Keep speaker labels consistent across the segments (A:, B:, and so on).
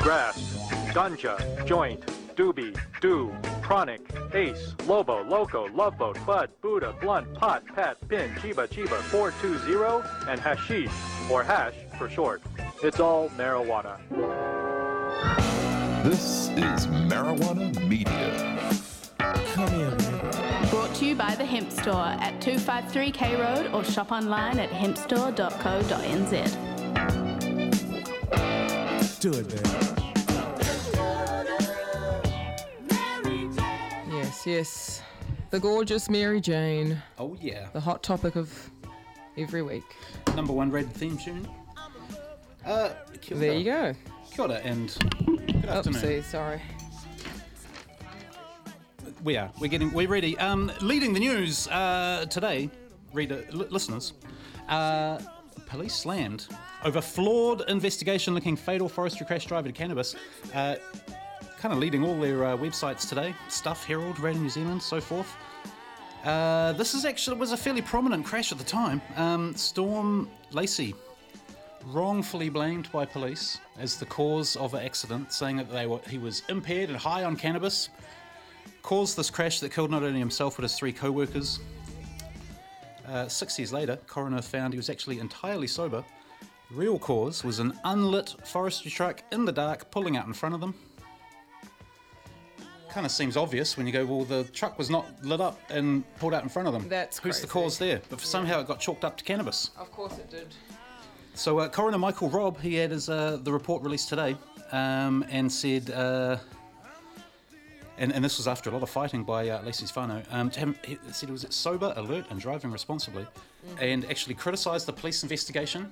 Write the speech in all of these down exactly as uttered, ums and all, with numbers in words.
A: grass, ganja, joint, doobie, do, chronic, ace, lobo, loco, loveboat, bud, buddha, blunt, pot, pat, pin, chiba, chiba, four two zero, and hashish, or hash for short. It's all marijuana.
B: This is Marijuana Media.
C: Come here, man.
D: Brought to you by The Hemp Store at two fifty-three K Road or shop online at hemp store dot co dot n z.
C: Do it, man.
E: Yes, yes. The gorgeous Mary Jane.
F: Oh, yeah.
E: The hot topic of every week.
F: Number one rated theme tune. Uh, kia ora.
E: There you go.
F: Kia ora and good afternoon.
E: Oopsie, sorry.
F: We are. We're getting. We're ready. Um, leading the news uh, today, reader, li- listeners. Uh, police slammed over flawed investigation linking fatal forestry crash driver to cannabis. Uh, kind of leading all their uh, websites today. Stuff, Herald, Radio New Zealand, so forth. Uh, this is actually was a fairly prominent crash at the time. Um, Storm Lacey, wrongfully blamed by police as the cause of an accident, saying that they were he was impaired and high on cannabis. Caused this crash that killed not only himself but his three co-workers. Uh, six years later, coroner found he was actually entirely sober. The real cause was an unlit forestry truck in the dark pulling out in front of them. Kind of seems obvious when you go, well, the truck was not lit up and pulled out in front of them.
E: That's
F: Who's
E: crazy.
F: the cause there? But somehow it got chalked up to cannabis.
E: Of course it did.
F: So uh, Coroner Michael Robb, he had his, uh, the report released today um, and said... Uh, And, and this was after a lot of fighting by uh, Lacey's whānau. Um, to him, he said he was sober, alert, and driving responsibly, mm-hmm. and actually criticised the police investigation,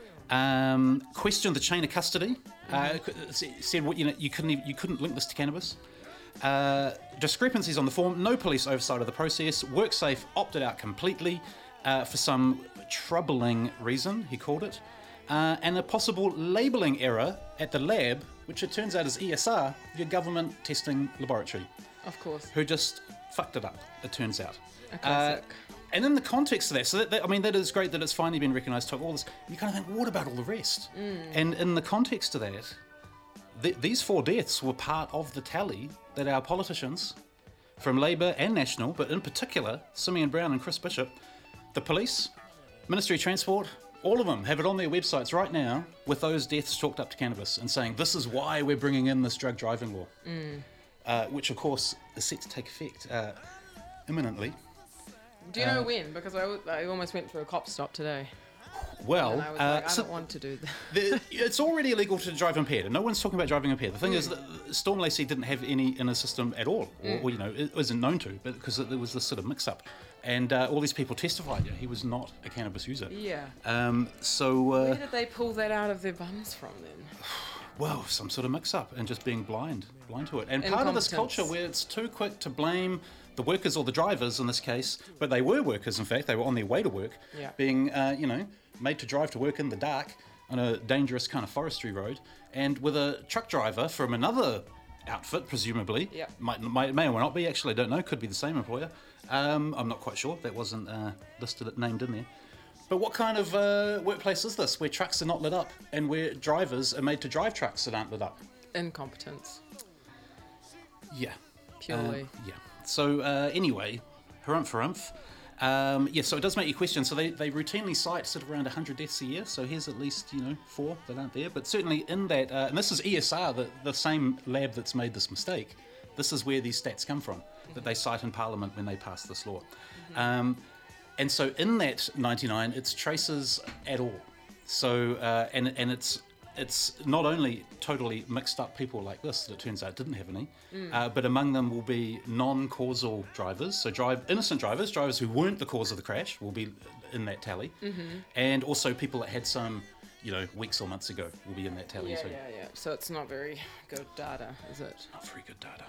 F: um, questioned the chain of custody, mm-hmm. uh, said well, you know you couldn't even, you couldn't link this to cannabis. Uh, discrepancies on the form, no police oversight of the process. WorkSafe opted out completely uh, for some troubling reason, he called it, uh, and a possible labelling error at the lab, which it turns out is E S R, your government testing laboratory.
E: Of course.
F: Who just fucked it up, it turns out.
E: A classic.
F: Uh, and in the context of that, so that, that, I mean, that is great that it's finally been recognised, took all this, you kind of think, well, what about all the rest?
E: Mm.
F: And in the context of that, th- these four deaths were part of the tally that our politicians, from Labour and National, but in particular, Simeon Brown and Chris Bishop, the police, Ministry of Transport, all of them have it on their websites right now with those deaths chalked up to cannabis and saying this is why we're bringing in this drug driving law,
E: mm.
F: uh, which of course is set to take effect uh, imminently.
E: Do you know
F: uh,
E: when? Because I, I almost went for a cop stop today.
F: Well,
E: and I was
F: uh,
E: like, I
F: so
E: don't want to do that.
F: the, it's already illegal to drive impaired, and no one's talking about driving impaired. The thing mm. is that Storm Lacey didn't have any in his system at all, or,
E: mm.
F: or you know, it wasn't known to, but because there was this sort of mix-up. And uh, all these people testified that he was not a cannabis user.
E: Yeah.
F: Um, so... Uh,
E: Where did they pull that out of their bums from then?
F: Well, some sort of mix-up and just being blind, blind to it. And part of this culture where it's too quick to blame the workers or the drivers in this case, but they were workers, in fact, they were on their way to work,
E: yeah.
F: being, uh, you know, made to drive to work in the dark on a dangerous kind of forestry road, and with a truck driver from another outfit, presumably,
E: yep.
F: might, might, may or may not be, actually, I don't know, could be the same employer. Um, I'm not quite sure, that wasn't uh, listed, named in there. But what kind of uh, workplace is this, where trucks are not lit up, and where drivers are made to drive trucks that aren't lit up?
E: Incompetence.
F: Yeah.
E: Purely.
F: Uh, yeah. So, uh, anyway, harumph, harumph. Um, yeah, so it does make you question. So they, they routinely cite sort of around one hundred deaths a year, so here's at least, you know, four that aren't there. But certainly in that, uh, and this is E S R, the, the same lab that's made this mistake, this is where these stats come from, mm-hmm. that they cite in Parliament when they pass this law. Mm-hmm. Um, and so in that ninety-nine, it's traces at all. So, uh, and and it's it's not only totally mixed up people like this that it turns out didn't have any, mm. uh, but among them will be non-causal drivers. So drive innocent drivers, drivers who weren't the cause of the crash will be in that tally. Mm-hmm. And also people that had some, you know, weeks or months ago will be in that tally
E: yeah,
F: too.
E: Yeah, yeah, So it's not very good data, is it?
F: Not very good data.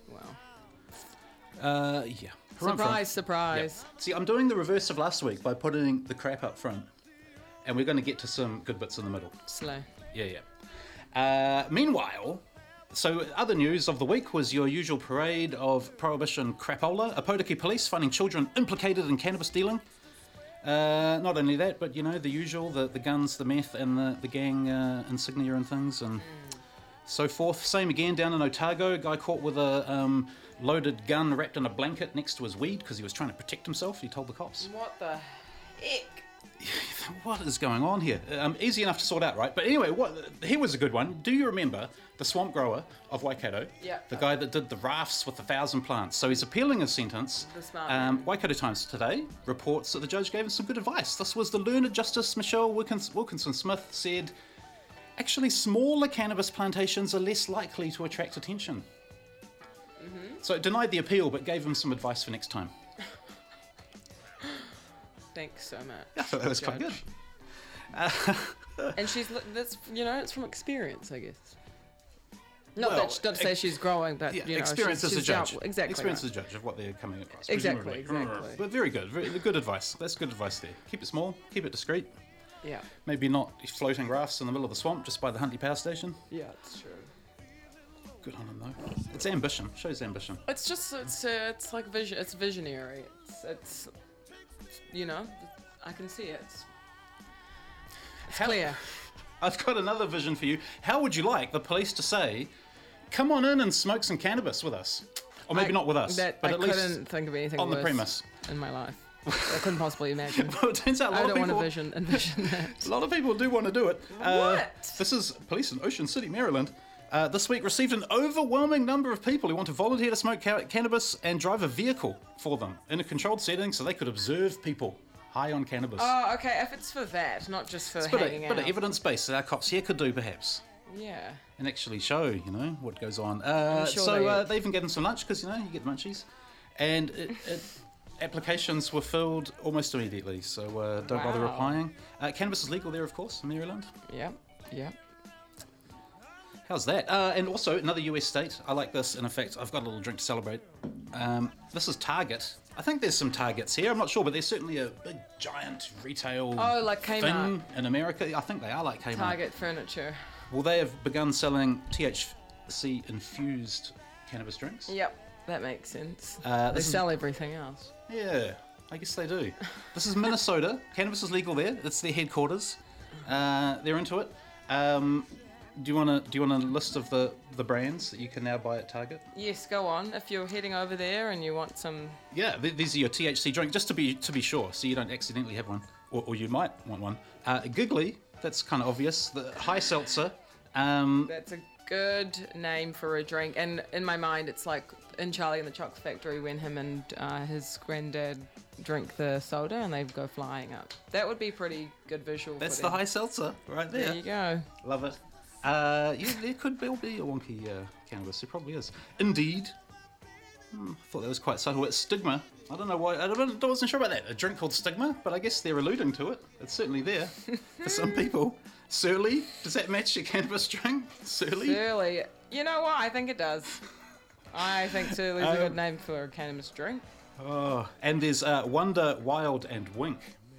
E: Wow.
F: Uh, yeah.
E: Surprise, surprise.
F: Yep. See, I'm doing the reverse of last week by putting the crap up front. And we're going to get to some good bits in the middle.
E: Slay.
F: Yeah, yeah. Uh, meanwhile, so other news of the week was your usual parade of prohibition crapola. Opotiki police finding children implicated in cannabis dealing. Uh, not only that, but, you know, the usual, the, the guns, the meth, and the, the gang uh, insignia and things. And so forth. Same again down in Otago. A guy caught with a um, loaded gun wrapped in a blanket next to his weed because he was trying to protect himself. He told the cops.
E: What the heck?
F: What is going on here? Um, easy enough to sort out, right? But anyway, what, here was a good one. Do you remember the swamp grower of Waikato?
E: Yeah.
F: The guy that did the rafts with a thousand plants. So he's appealing his sentence.
E: The smart
F: Um,
E: man.
F: Waikato Times today reports that the judge gave him some good advice. This was the learned Justice Michelle Wilkins- Wilkinson-Smith said, actually, smaller cannabis plantations are less likely to attract attention.
E: Mm-hmm.
F: So it denied the appeal, but gave him some advice for next time.
E: Thanks so much.
F: I thought that was quite good.
E: Uh, and she's li- that's you know it's from experience, I guess. Not
F: Well,
E: that she, not to say
F: ex-
E: she's growing, but
F: Yeah,
E: you know,
F: experience
E: she's,
F: as a
E: she's
F: judge.
E: dealt- exactly.
F: Experience
E: right.
F: as a judge of what they're coming across.
E: Exactly,
F: presumably.
E: exactly.
F: But very good. Very good advice. That's good advice there. Keep it small. Keep it discreet.
E: Yeah.
F: Maybe not floating rafts in the middle of the swamp just by the Huntley Power Station.
E: Yeah, it's true.
F: Good on him though. It's ambition. Shows ambition.
E: It's just it's uh, it's like vision. It's visionary. It's it's you know, I can see it. It's, it's
F: How-
E: clear.
F: I've got another vision for you. How would you like the police to say, "Come on in and smoke some cannabis with us," or maybe
E: I-
F: not with us,
E: That,
F: but
E: I
F: at least
E: couldn't think of anything
F: on the
E: worse
F: premise.
E: in my life. I couldn't possibly imagine.
F: Well, it turns out a
E: I
F: lot
E: don't
F: of
E: want
F: people.
E: to vision envision that.
F: A lot of people do want to do it. Uh,
E: What?
F: This is police in Ocean City, Maryland. Uh, this week received an overwhelming number of people who want to volunteer to smoke ca- cannabis and drive a vehicle for them in a controlled setting so they could observe people high on cannabis.
E: Oh, okay. If it's for that, not just for
F: It's a bit
E: hanging
F: of, bit
E: out.
F: of evidence base that our cops here could do, perhaps,
E: Yeah.
F: and actually show, you know, what goes on. Uh,
E: I'm sure
F: so
E: they-
F: uh, they even gave them some lunch because, you know, you get munchies. And it, it, applications were filled almost immediately, so uh, don't bother
E: Wow.
F: applying. Uh, cannabis is legal there, of course, in Maryland.
E: Yep. Yep.
F: How's that? Uh, and also, another U S state. I like this. In effect, I've got a little drink to celebrate. Um, this is Target. I think there's some Targets here. I'm not sure, but there's certainly a big, giant retail
E: Oh, like
F: thing
E: Kmart.
F: in America. I think they are like Kmart.
E: Target furniture.
F: Well, they have begun selling T H C-infused cannabis drinks.
E: Yep. That makes sense.
F: Uh,
E: they
F: this is-
E: sell everything else.
F: Yeah, I guess they do. This is Minnesota. Cannabis is legal there. It's their headquarters. Uh, they're into it. Um, do you want to do you want a list of the, the brands that you can now buy at Target?
E: Yes, go on. If you're heading over there and you want some,
F: Yeah, th- these are your T H C drinks, just to be to be sure, so you don't accidentally have one, or, or you might want one. Uh, Giggly, that's kind of obvious. The High Seltzer. Um,
E: that's a good name for a drink. And in my mind, it's like in Charlie and the Chocolate Factory when him and uh, his granddad drink the soda and they go flying up. That would be pretty good visual.
F: that's
E: for
F: the
E: them.
F: High Seltzer right there.
E: There you go.
F: Love it. Uh, yeah, there could well be a wonky uh, cannabis. There probably is. Indeed. Hmm, I thought that was quite subtle. It's Stigma. I don't know why. I, don't, I wasn't sure about that. A drink called Stigma, but I guess they're alluding to it. It's certainly there for some people. Surly. Does that match your cannabis drink? Surly.
E: Surly. You know what? I think it does. I think Surly's a
F: Um,
E: good name for a cannabis drink.
F: Oh, and there's uh, Wonder, Wild, and Wink.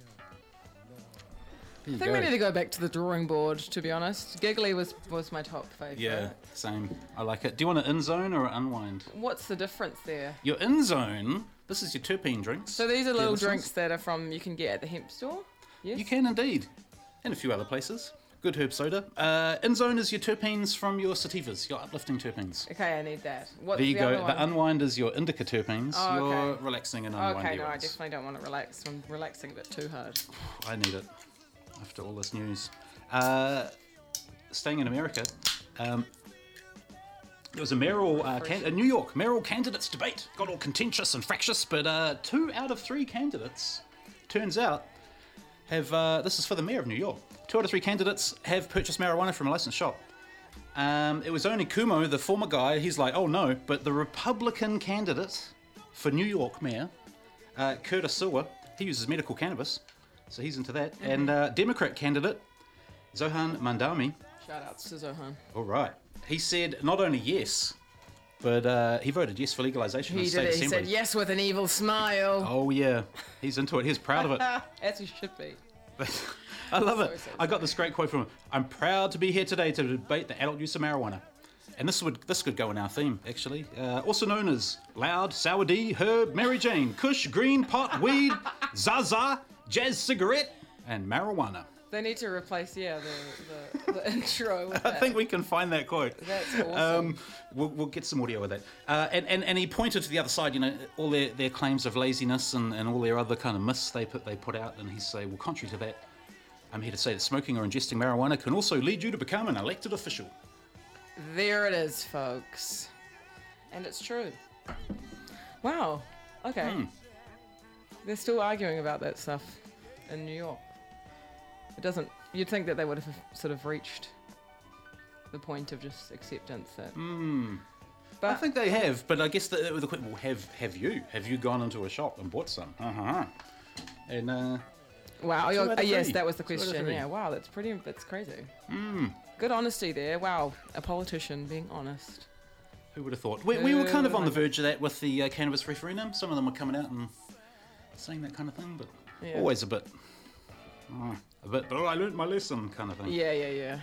F: There
E: I
F: you
E: think
F: go.
E: we need to go back to the drawing board, to be honest. Giggly was, was my top favourite.
F: Yeah, same. I like it. Do you want an in zone or an unwind?
E: What's the difference there?
F: Your in zone. This is your terpene drinks.
E: So these are
F: Dear
E: little
F: listeners.
E: drinks that are from, you can get at the hemp store? Yes?
F: You can indeed, and a few other places. Good herb soda. Uh, in zone is your terpenes from your sativas, your uplifting terpenes.
E: Okay, I need that. What's
F: There you
E: the
F: go.
E: other
F: The
E: one?
F: unwind is your indica terpenes.
E: Oh,
F: your
E: okay.
F: relaxing and unwindy
E: Okay, no, I
F: ones.
E: definitely don't want to relax. I'm relaxing a bit too hard.
F: I need it after all this news. Uh, staying in America, um, there was a mayoral, uh, can- a New York mayoral candidates debate. Got all contentious and fractious, but uh, two out of three candidates, turns out, have. Uh, this is for the mayor of New York. Two out of three candidates have purchased marijuana from a licensed shop. Um, it was only Cuomo, the former guy. He's like, oh no, but the Republican candidate for New York mayor, uh, Curtis Silver, he uses medical cannabis, so he's into that.
E: Mm-hmm.
F: And uh, Democrat candidate Zohan Mandami,
E: Shout outs to Zohan.
F: all right, he said not only yes, but uh, he voted yes for legalization in
E: He
F: the state
E: did it. He
F: assembly.
E: said yes with an evil smile.
F: Oh yeah, he's into it. He's proud of it.
E: As he should be.
F: I love it.
E: So, so
F: I got this great quote from him. I'm proud to be here today to debate the adult use of marijuana. And this would this could go in our theme, actually. Uh, also known as Loud, Sour D, Herb, Mary Jane, Kush, Green, Pot, Weed, Zaza, Jazz Cigarette, and Marijuana.
E: They need to replace, yeah, the, the, the intro with
F: I
E: that.
F: think we can find that quote.
E: That's awesome.
F: Um, we'll, we'll get some audio of that. Uh, and, and, and he pointed to the other side, you know, all their, their claims of laziness and, and all their other kind of myths they put they put out, and he say, well, contrary to that, I'm here to say that smoking or ingesting marijuana can also lead you to become an elected official.
E: There it is, folks. And it's true. Wow. Okay.
F: Hmm.
E: They're still arguing about that stuff in New York. It doesn't. You'd think that they would have sort of reached the point of just acceptance. That.
F: Hmm.
E: But
F: I think they have, but I guess the, the question, well, have have you? Have you gone into a shop and bought some? Uh-huh. And, uh...
E: wow.
F: two
E: You're,
F: out
E: uh,
F: of
E: yes,
F: three.
E: that was the
F: Two out of
E: question.
F: three.
E: Yeah. Wow. That's pretty. That's crazy.
F: Hmm.
E: Good honesty there. Wow. A politician being honest.
F: Who would have thought? We, we were kind of
E: Who
F: on the
E: would've
F: verge of that with the uh, cannabis referendum. Some of them were coming out and saying that kind of thing, but
E: Yeah.
F: always a bit, oh, a bit, oh, I learnt my lesson kind of thing.
E: Yeah. Yeah. Yeah.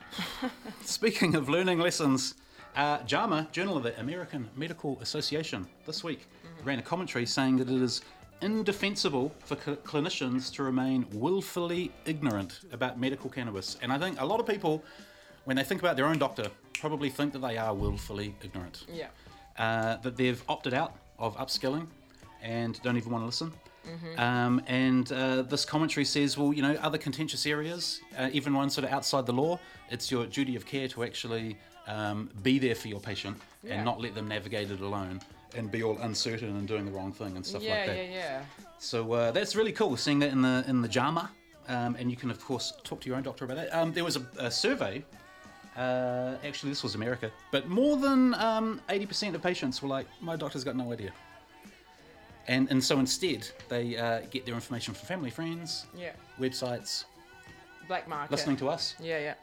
F: Speaking of learning lessons, uh, JAMA, Journal of the American Medical Association, this week
E: Mm-hmm.
F: ran a commentary saying that it is indefensible for cl- clinicians to remain willfully ignorant about medical cannabis. And I think a lot of people, when they think about their own doctor, probably think that they are willfully ignorant.
E: Yeah.
F: Uh, that they've opted out of upskilling and don't even want to listen. Um, and uh, this commentary says, well, you know, other contentious areas, uh, even ones sort of outside the law, it's your duty of care to actually um, be there for your patient
E: Yeah.
F: and not let them navigate it alone and be all uncertain and doing the wrong thing and stuff
E: Yeah.
F: like that.
E: Yeah. Yeah.
F: So uh, that's really cool, seeing that in the in the JAMA, um, and you can of course talk to your own doctor about it. Um, there was a, a survey. Uh, actually, this was America, but more than um, eighty percent of patients were like, "My doctor's got no idea." And and so instead, they uh, get their information from family, friends,
E: Yeah.
F: websites,
E: Black market.
F: listening to us.
E: Yeah. Yeah.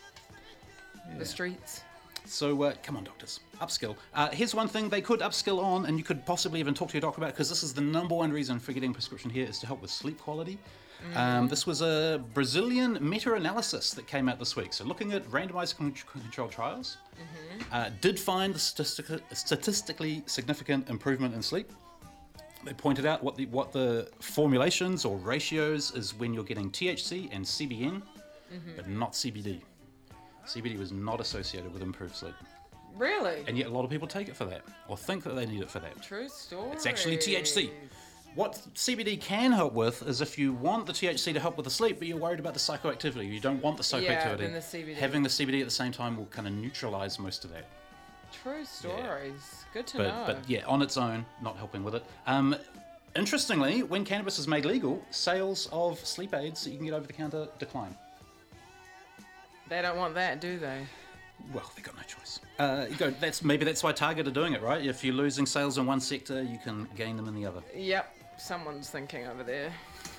E: The streets.
F: So uh, come on, doctors, upskill. Uh, here's one thing they could upskill on, and you could possibly even talk to your doctor about, because this is the number one reason for getting a prescription here is to help with sleep quality. Um, this was a Brazilian meta-analysis that came out this week. So looking at randomized con- controlled trials, uh, did find statistic- statistically significant improvement in sleep. They pointed out what the what the formulations or ratios is when you're getting T H C and C B N, but not C B D. C B D was not associated with improved sleep.
E: Really?
F: And yet a lot of people take it for that, or think that they need it for that.
E: True story.
F: It's actually T H C. What C B D can help with is if you want the T H C to help with the sleep, but you're worried about the psychoactivity. You don't want the psychoactivity.
E: Yeah, then the C B D.
F: Having the C B D at the same time will kind of neutralize most of that.
E: True stories. Good to
F: But,
E: know.
F: but yeah, on its own, not helping with it. Um, interestingly, when cannabis is made legal, sales of sleep aids that you can get over the counter decline.
E: They don't want that, do they?
F: Well, they got no choice. Uh, you go, that's maybe that's why Target are doing it, right? If you're losing sales in one sector, you can gain them in the other.
E: Yep. Someone's thinking over there.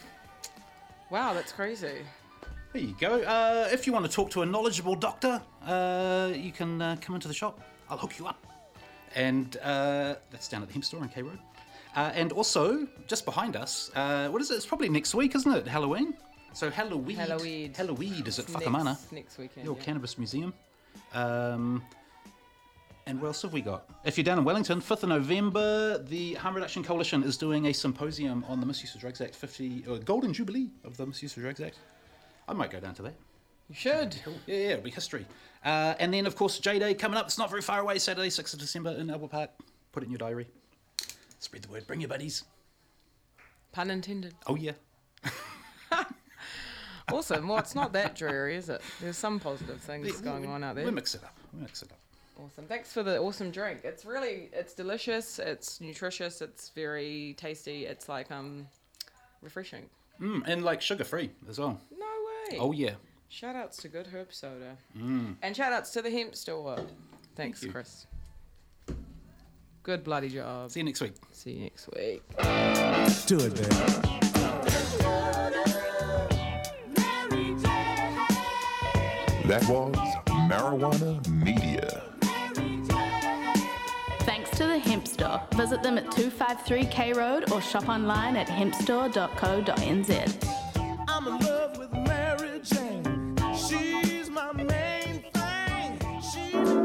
E: Wow, that's crazy.
F: There you go. Uh, if you want to talk to a knowledgeable doctor, uh, you can uh, come into the shop. I'll hook you up. And uh, that's down at the Hemp Store in K Road. Uh, and also, just behind us, uh, what is it? It's probably next week, isn't it? Halloween. So Halloween.
E: Halloween.
F: Halloween is at
E: Next-
F: Whakamana,
E: Next weekend.
F: your
E: yeah.
F: cannabis museum. Um, and what else have we got? If you're down in Wellington, fifth of November, the Harm Reduction Coalition is doing a symposium on the Misuse of Drugs Act fifty, or Golden Jubilee of the Misuse of Drugs Act. I might go down to that.
E: You should.
F: Cool. Yeah, yeah, it'll be history. Uh, and then, of course, J-Day coming up. It's not very far away, Saturday, sixth of December in Albert Park. Put it in your diary. Spread the word. Bring your buddies.
E: Pun intended.
F: Oh, yeah.
E: Awesome. Well, it's not that dreary, is it? There's some positive things going on out there.
F: We'll mix it up. We'll mix it up.
E: Awesome. Thanks for the awesome drink. It's really, it's delicious. It's nutritious. It's very tasty. It's like um, refreshing.
F: Mm, and, like, sugar-free as well.
E: No way.
F: Oh, yeah.
E: Shout outs to Good Herb Soda. Mm. And shout outs to the Hemp Store. Thanks,
F: Thank you.
E: Chris. Good bloody job.
F: See you next week.
E: See you next week.
C: Do it, man.
B: That was Marijuana Media.
D: Thanks to the Hemp Store. Visit them at two fifty-three K Road or shop online at hemp store dot co dot n z.
C: I'm in love with